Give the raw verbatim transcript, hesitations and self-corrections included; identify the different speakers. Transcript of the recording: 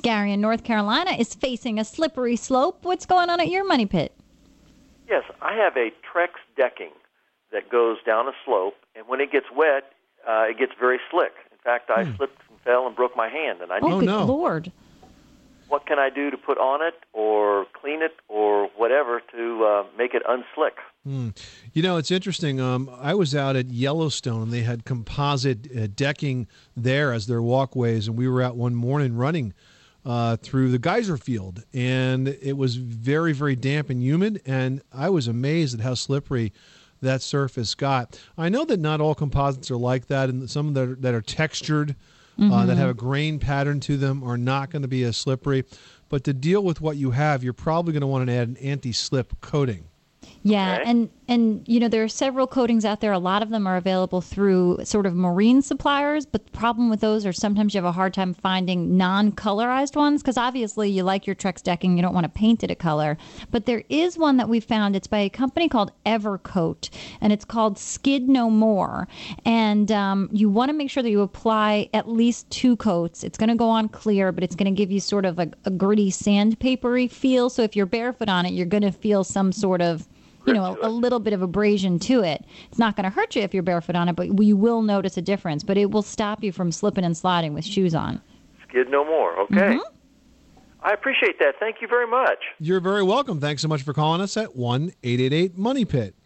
Speaker 1: Gary in North Carolina is facing a slippery slope. What's going on at your money pit?
Speaker 2: Yes, I have a Trex decking that goes down a slope, and when it gets wet, uh, it gets very slick. In fact, I hmm. slipped and fell and broke my hand, and I
Speaker 1: oh,
Speaker 2: need
Speaker 1: good
Speaker 2: to
Speaker 1: Lord.
Speaker 2: What can I do to put on it or clean it or whatever to uh, make it unslick?
Speaker 3: Hmm. You know, it's interesting. Um, I was out at Yellowstone, and they had composite uh, decking there as their walkways, and we were out one morning running uh, through the geyser field, and it was very, very damp and humid, and I was amazed at how slippery that surface got. I know that not all composites are like that, and some that are, that are textured, mm-hmm. uh, that have a grain pattern to them, are not going to be as slippery. But to deal with what you have, you're probably going to want to add an anti-slip coating.
Speaker 1: Yeah,
Speaker 2: okay.
Speaker 1: and, and, you know, there are several coatings out there. A lot of them are available through sort of marine suppliers, but the problem with those are sometimes you have a hard time finding non-colorized ones, because obviously you like your Trex decking, you don't want to paint it a color. But there is one that we found. It's by a company called Evercoat, and it's called Skid No More. And um, you want to make sure that you apply at least two coats. It's going to go on clear, but it's going to give you sort of a, a gritty, sandpapery feel. So if you're barefoot on it, you're going to feel some sort of you know, a, a little bit of abrasion to it. It's not going to hurt you if you're barefoot on it, but you will notice a difference. But it will stop you from slipping and sliding with shoes on.
Speaker 2: Skid No More. Okay.
Speaker 1: Mm-hmm.
Speaker 2: I appreciate that. Thank you very much.
Speaker 3: You're very welcome. Thanks so much for calling us at one eight eight eight Money Pit.